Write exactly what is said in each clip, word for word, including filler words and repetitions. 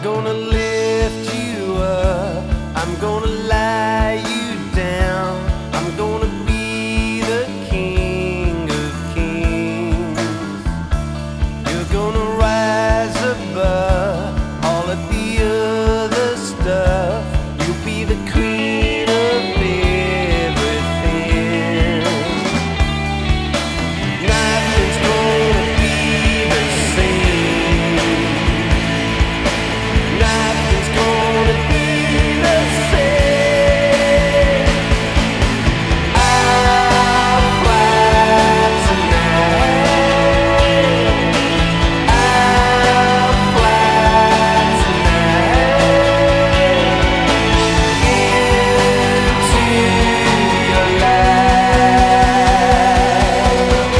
gonna lift you up, I'm gonna lie you down, I'm gonna be the king of kings. You're gonna rise above all of the other stuff. You'll be the queen of everything. Nothing's gonna be the same. Nothing's gonna be the same. I'll fly tonight. I'll fly tonight into your life.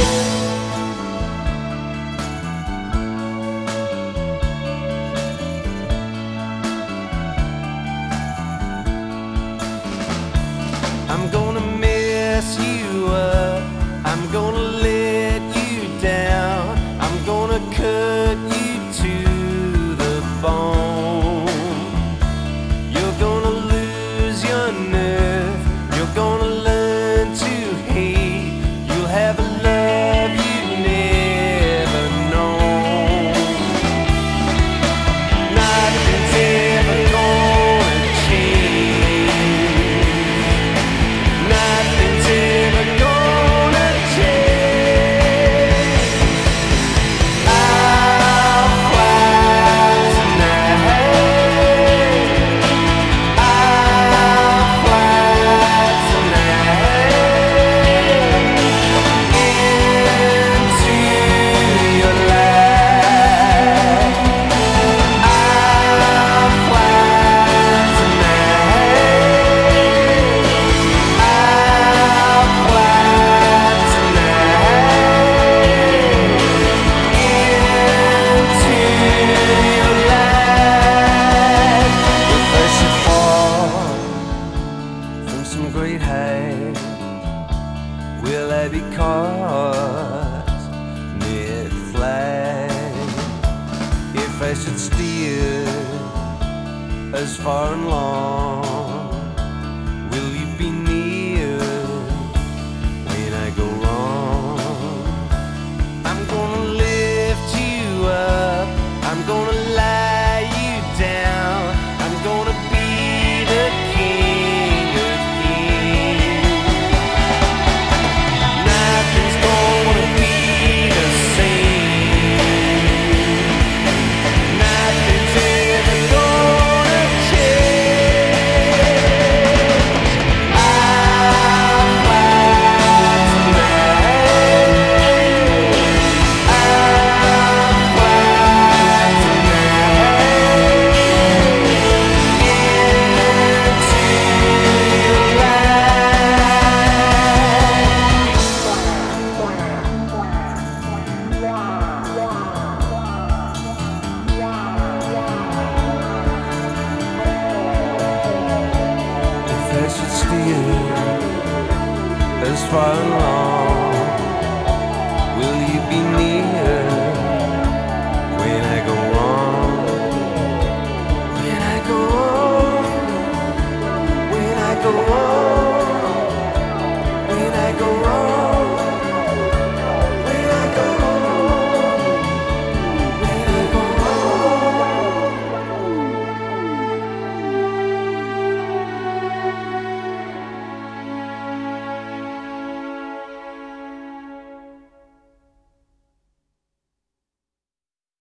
I'm gonna mess you up, I'm gonna let you down, I'm gonna cut you to the bone. You're gonna lose your nerve, you're gonna learn to hate, you'll have a love you've never known. Nothing's ever gonna change. Nothing's ever gonna change. I'll fly tonight. I'll fly tonight into your life. I'll fly tonight. I'll fly tonight into your life. If I should fall from some great height, will I be caught mid-flight? If I should steer as far and long, will you be near when I go wrong? I'm gonna lift you up, I'm gonna lie you down, I'm gonna be the king of kings. Nothing's gonna be the same. Nothing's ever gonna change. I'll fly tonight. I'll fly tonight into your If I should steer as far along, will you be near when I go on? When I go on, when I go on.